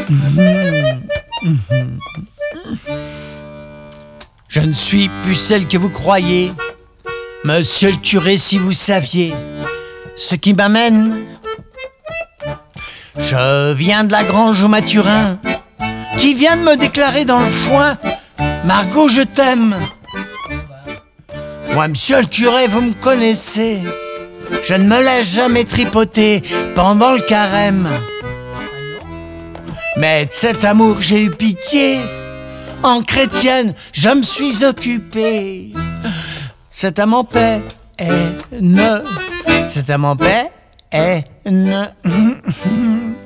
Je ne suis plus celle que vous croyez, monsieur le curé, si vous saviez ce qui m'amène. Je viens de la grange au Mathurin, qui vient de me déclarer dans le foin: Margot, je t'aime. Moi, monsieur le curé, vous me connaissez, je ne me laisse jamais tripoter pendant le carême. Mais de cet amour j'ai eu pitié, en chrétienne je me suis occupé. Cet amant paix est ne, cet amant paix est ne.